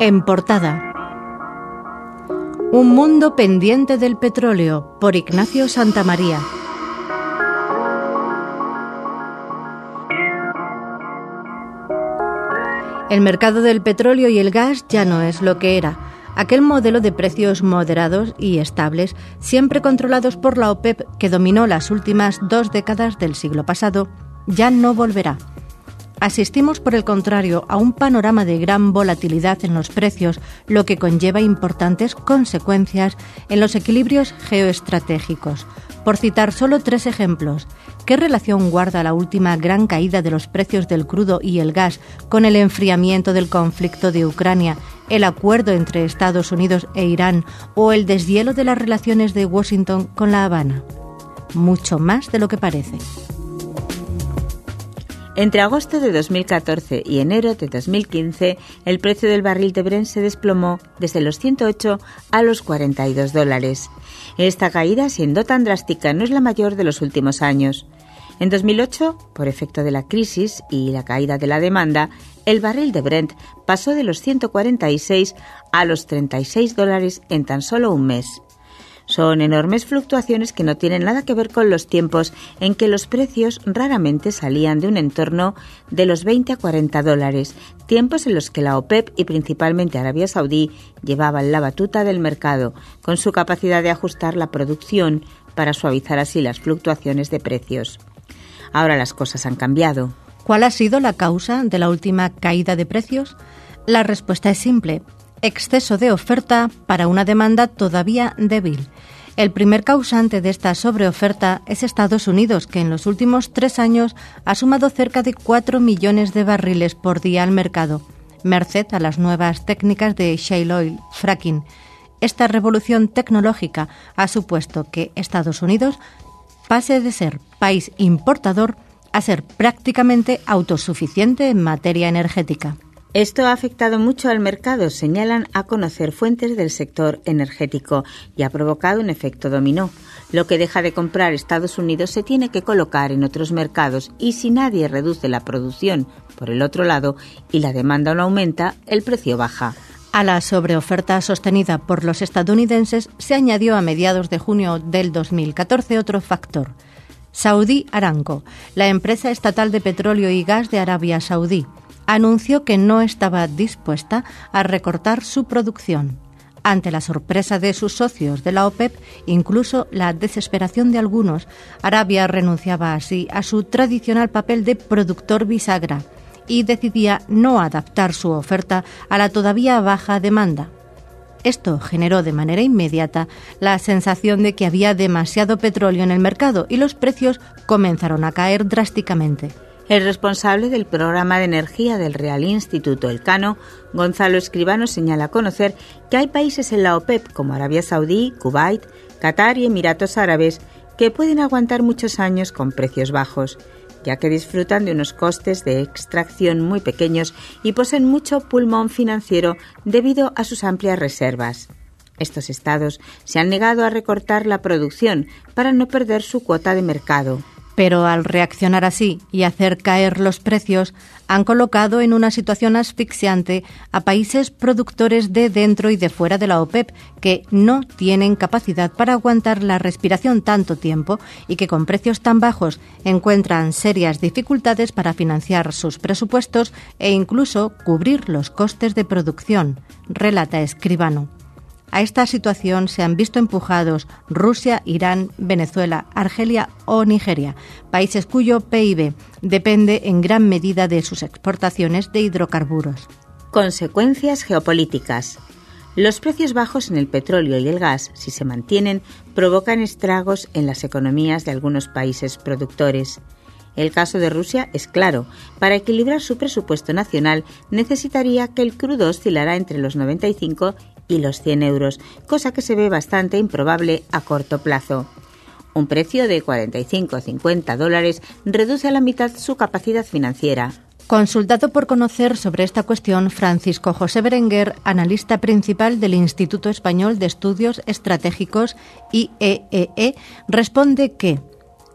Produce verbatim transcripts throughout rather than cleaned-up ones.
En portada. Un mundo pendiente del petróleo, por Ignacio Santamaría. El mercado del petróleo y el gas ya no es lo que era. Aquel modelo de precios moderados y estables, siempre controlados por la OPEP, que dominó las últimas dos décadas del siglo pasado, ya no volverá. Asistimos, por el contrario, a un panorama de gran volatilidad en los precios, lo que conlleva importantes consecuencias en los equilibrios geoestratégicos. Por citar solo tres ejemplos, ¿qué relación guarda la última gran caída de los precios del crudo y el gas con el enfriamiento del conflicto de Ucrania, el acuerdo entre Estados Unidos e Irán o el deshielo de las relaciones de Washington con La Habana? Mucho más de lo que parece. Entre agosto de dos mil catorce y enero de dos mil quince, el precio del barril de Brent se desplomó desde los ciento ocho a los cuarenta y dos dólares. Esta caída, siendo tan drástica, no es la mayor de los últimos años. En dos mil ocho, por efecto de la crisis y la caída de la demanda, el barril de Brent pasó de los ciento cuarenta y seis a los treinta y seis dólares en tan solo un mes. Son enormes fluctuaciones que no tienen nada que ver con los tiempos en que los precios raramente salían de un entorno de los veinte a cuarenta dólares, tiempos en los que la OPEP y principalmente Arabia Saudí llevaban la batuta del mercado, con su capacidad de ajustar la producción para suavizar así las fluctuaciones de precios. Ahora las cosas han cambiado. ¿Cuál ha sido la causa de la última caída de precios? La respuesta es simple: exceso de oferta para una demanda todavía débil. El primer causante de esta sobreoferta es Estados Unidos, que en los últimos tres años ha sumado cerca de cuatro millones de barriles por día al mercado, merced a las nuevas técnicas de shale oil, fracking. Esta revolución tecnológica ha supuesto que Estados Unidos pase de ser país importador a ser prácticamente autosuficiente en materia energética. Esto ha afectado mucho al mercado, señalan a conocer fuentes del sector energético, y ha provocado un efecto dominó. Lo que deja de comprar Estados Unidos se tiene que colocar en otros mercados, y si nadie reduce la producción por el otro lado y la demanda no aumenta, el precio baja. A la sobreoferta sostenida por los estadounidenses se añadió a mediados de junio del dos mil catorce otro factor: Saudi Aramco, la empresa estatal de petróleo y gas de Arabia Saudí, anunció que no estaba dispuesta a recortar su producción. Ante la sorpresa de sus socios de la OPEP, incluso la desesperación de algunos, Arabia renunciaba así a su tradicional papel de productor bisagra y decidía no adaptar su oferta a la todavía baja demanda. Esto generó de manera inmediata la sensación de que había demasiado petróleo en el mercado y los precios comenzaron a caer drásticamente. El responsable del programa de energía del Real Instituto Elcano, Gonzalo Escribano, señala a conocer que hay países en la OPEP como Arabia Saudí, Kuwait, Qatar y Emiratos Árabes que pueden aguantar muchos años con precios bajos, ya que disfrutan de unos costes de extracción muy pequeños y poseen mucho pulmón financiero debido a sus amplias reservas. Estos estados se han negado a recortar la producción para no perder su cuota de mercado. Pero al reaccionar así y hacer caer los precios, han colocado en una situación asfixiante a países productores de dentro y de fuera de la OPEP que no tienen capacidad para aguantar la respiración tanto tiempo y que con precios tan bajos encuentran serias dificultades para financiar sus presupuestos e incluso cubrir los costes de producción, relata Escribano. A esta situación se han visto empujados Rusia, Irán, Venezuela, Argelia o Nigeria, países cuyo P I B depende en gran medida de sus exportaciones de hidrocarburos. Consecuencias geopolíticas. Los precios bajos en el petróleo y el gas, si se mantienen, provocan estragos en las economías de algunos países productores. El caso de Rusia es claro. Para equilibrar su presupuesto nacional necesitaría que el crudo oscilara entre los noventa y cinco y los cien euros, cosa que se ve bastante improbable a corto plazo. Un precio de cuarenta y cinco a cincuenta dólares reduce a la mitad su capacidad financiera. Consultado por conocer sobre esta cuestión, Francisco José Berenguer, analista principal del Instituto Español de Estudios Estratégicos I E E E, responde que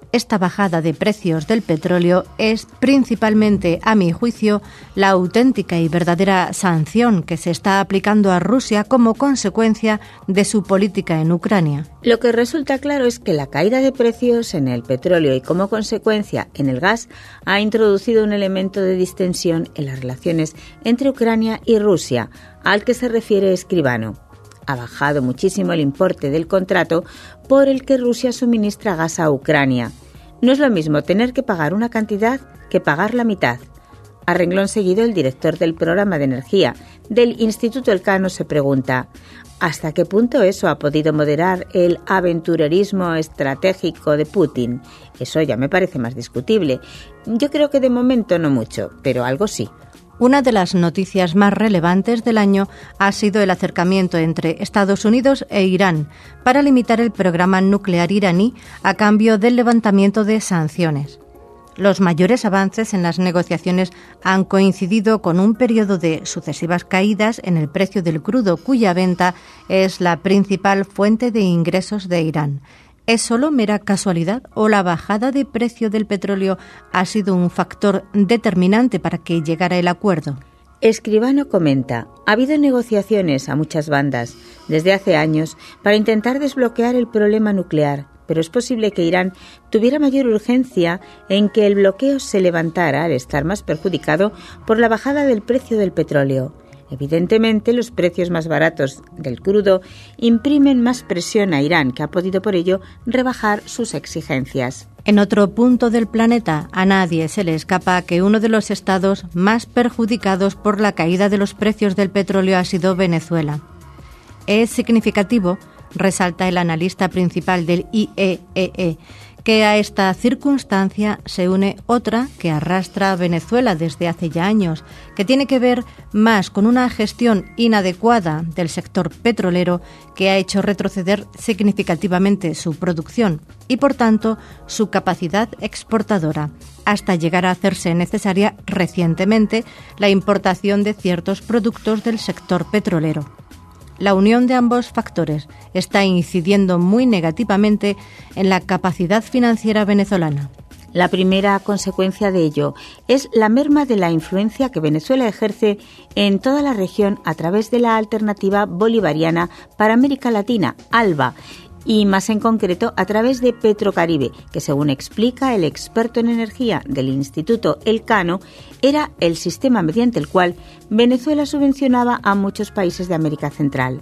Esta bajada de precios del petróleo es principalmente, a mi juicio, la auténtica y verdadera sanción que se está aplicando a Rusia como consecuencia de su política en Ucrania. Lo que resulta claro es que la caída de precios en el petróleo y como consecuencia en el gas ha introducido un elemento de distensión en las relaciones entre Ucrania y Rusia, al que se refiere Escribano. Ha bajado muchísimo el importe del contrato por el que Rusia suministra gas a Ucrania. No es lo mismo tener que pagar una cantidad que pagar la mitad. A renglón seguido, el director del programa de energía del Instituto Elcano se pregunta ¿hasta qué punto eso ha podido moderar el aventurerismo estratégico de Putin? Eso ya me parece más discutible. Yo creo que de momento no mucho, pero algo sí. Una de las noticias más relevantes del año ha sido el acercamiento entre Estados Unidos e Irán para limitar el programa nuclear iraní a cambio del levantamiento de sanciones. Los mayores avances en las negociaciones han coincidido con un periodo de sucesivas caídas en el precio del crudo, cuya venta es la principal fuente de ingresos de Irán. ¿Es solo mera casualidad o la bajada de precio del petróleo ha sido un factor determinante para que llegara el acuerdo? Escribano comenta, ha habido negociaciones a muchas bandas desde hace años para intentar desbloquear el problema nuclear, pero es posible que Irán tuviera mayor urgencia en que el bloqueo se levantara al estar más perjudicado por la bajada del precio del petróleo. Evidentemente, los precios más baratos del crudo imprimen más presión a Irán, que ha podido por ello rebajar sus exigencias. En otro punto del planeta, a nadie se le escapa que uno de los estados más perjudicados por la caída de los precios del petróleo ha sido Venezuela. Es significativo, resalta el analista principal del I E E E, que a esta circunstancia se une otra que arrastra a Venezuela desde hace ya años, que tiene que ver más con una gestión inadecuada del sector petrolero que ha hecho retroceder significativamente su producción y, por tanto, su capacidad exportadora, hasta llegar a hacerse necesaria recientemente la importación de ciertos productos del sector petrolero. La unión de ambos factores está incidiendo muy negativamente en la capacidad financiera venezolana. La primera consecuencia de ello es la merma de la influencia que Venezuela ejerce en toda la región a través de la Alternativa Bolivariana para América Latina, ALBA, y más en concreto a través de Petrocaribe, que según explica el experto en energía del Instituto Elcano, era el sistema mediante el cual Venezuela subvencionaba a muchos países de América Central.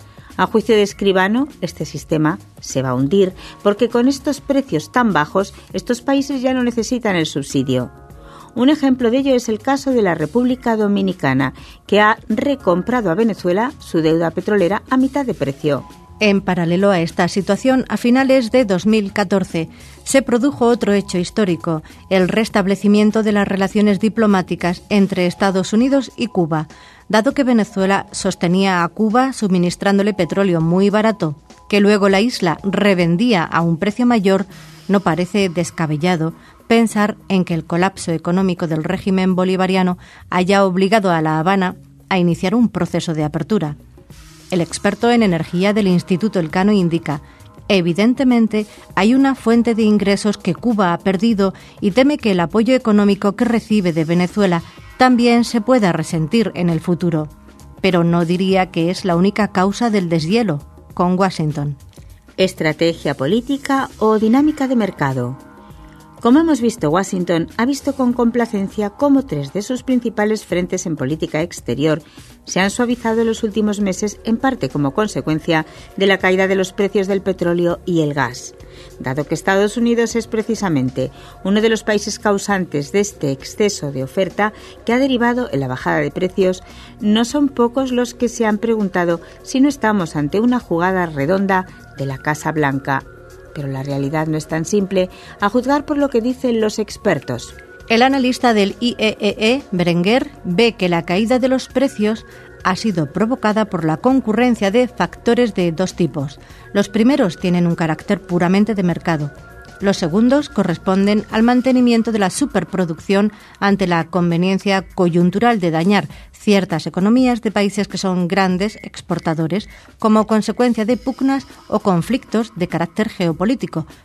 A juicio de Escribano, este sistema se va a hundir porque con estos precios tan bajos, estos países ya no necesitan el subsidio. Un ejemplo de ello es el caso de la República Dominicana, que ha recomprado a Venezuela su deuda petrolera a mitad de precio. En paralelo a esta situación, a finales de dos mil catorce, se produjo otro hecho histórico, el restablecimiento de las relaciones diplomáticas entre Estados Unidos y Cuba, dado que Venezuela sostenía a Cuba suministrándole petróleo muy barato, que luego la isla revendía a un precio mayor. No parece descabellado pensar en que el colapso económico del régimen bolivariano haya obligado a La Habana a iniciar un proceso de apertura. El experto en energía del Instituto Elcano indica, evidentemente hay una fuente de ingresos que Cuba ha perdido y teme que el apoyo económico que recibe de Venezuela también se pueda resentir en el futuro. Pero no diría que es la única causa del deshielo, con Washington. Estrategia política o dinámica de mercado. Como hemos visto, Washington ha visto con complacencia cómo tres de sus principales frentes en política exterior se han suavizado en los últimos meses, en parte como consecuencia de la caída de los precios del petróleo y el gas. Dado que Estados Unidos es precisamente uno de los países causantes de este exceso de oferta que ha derivado en la bajada de precios, no son pocos los que se han preguntado si no estamos ante una jugada redonda de la Casa Blanca. Pero la realidad no es tan simple, a juzgar por lo que dicen los expertos. El analista del I E E E, Berenguer, ve que la caída de los precios ha sido provocada por la concurrencia de factores de dos tipos. Los primeros tienen un carácter puramente de mercado. Los segundos corresponden al mantenimiento de la superproducción ante la conveniencia coyuntural de dañar ciertas economías de países que son grandes exportadores como consecuencia de pugnas o conflictos de carácter geopolítico,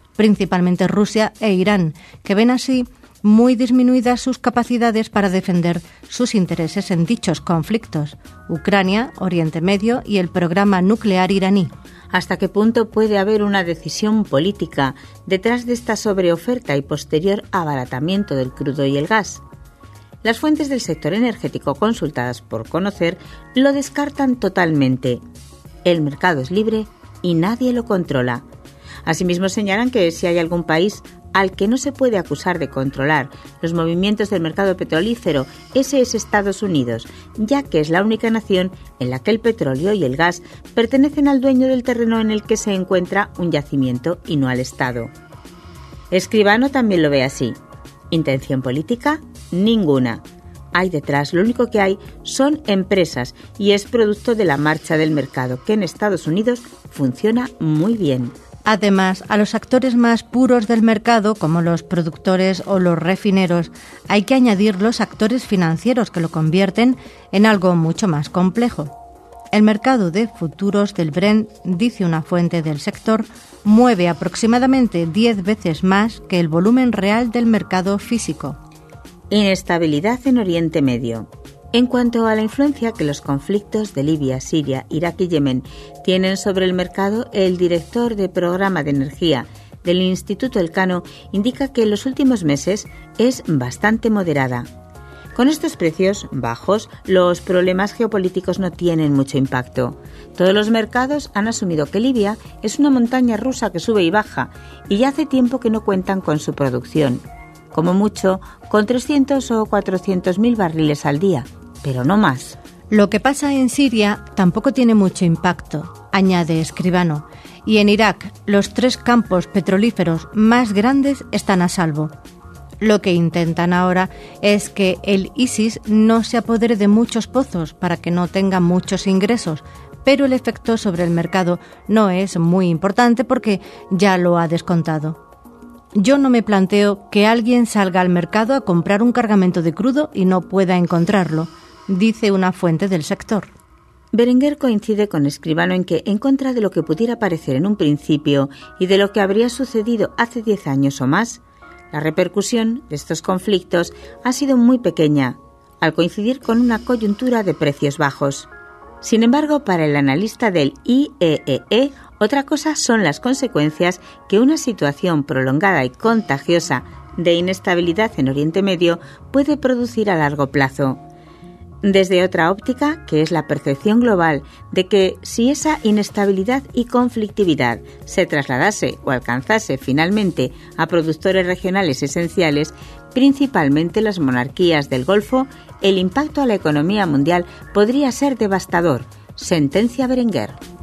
principalmente Rusia e Irán, que ven así muy disminuidas sus capacidades para defender sus intereses en dichos conflictos: Ucrania, Oriente Medio y el programa nuclear iraní. ¿Hasta qué punto puede haber una decisión política detrás de esta sobreoferta y posterior abaratamiento del crudo y el gas? Las fuentes del sector energético consultadas por Conocer lo descartan totalmente. El mercado es libre y nadie lo controla. Asimismo señalan que si hay algún país al que no se puede acusar de controlar los movimientos del mercado petrolífero, ese es Estados Unidos, ya que es la única nación en la que el petróleo y el gas pertenecen al dueño del terreno en el que se encuentra un yacimiento y no al Estado. Escribano también lo ve así. ¿Intención política? Ninguna. Hay detrás, lo único que hay son empresas y es producto de la marcha del mercado, que en Estados Unidos funciona muy bien. Además, a los actores más puros del mercado, como los productores o los refineros, hay que añadir los actores financieros que lo convierten en algo mucho más complejo. El mercado de futuros del Brent, dice una fuente del sector, mueve aproximadamente diez veces más que el volumen real del mercado físico. Inestabilidad en Oriente Medio. En cuanto a la influencia que los conflictos de Libia, Siria, Irak y Yemen tienen sobre el mercado, el director de programa de energía del Instituto Elcano indica que en los últimos meses es bastante moderada. Con estos precios bajos, los problemas geopolíticos no tienen mucho impacto. Todos los mercados han asumido que Libia es una montaña rusa que sube y baja, y ya hace tiempo que no cuentan con su producción. Como mucho, con trescientos o cuatrocientos mil barriles al día, pero no más. Lo que pasa en Siria tampoco tiene mucho impacto, añade Escribano, y en Irak los tres campos petrolíferos más grandes están a salvo. Lo que intentan ahora es que el ISIS no se apodere de muchos pozos para que no tenga muchos ingresos, pero el efecto sobre el mercado no es muy importante porque ya lo ha descontado. Yo no me planteo que alguien salga al mercado a comprar un cargamento de crudo y no pueda encontrarlo, dice una fuente del sector. Berenguer coincide con Escribano en que, en contra de lo que pudiera parecer en un principio y de lo que habría sucedido hace diez años o más, la repercusión de estos conflictos ha sido muy pequeña, al coincidir con una coyuntura de precios bajos. Sin embargo, para el analista del I E E E, otra cosa son las consecuencias que una situación prolongada y contagiosa de inestabilidad en Oriente Medio puede producir a largo plazo. Desde otra óptica, que es la percepción global de que si esa inestabilidad y conflictividad se trasladase o alcanzase finalmente a productores regionales esenciales, principalmente las monarquías del Golfo, el impacto a la economía mundial podría ser devastador, sentencia Berenguer.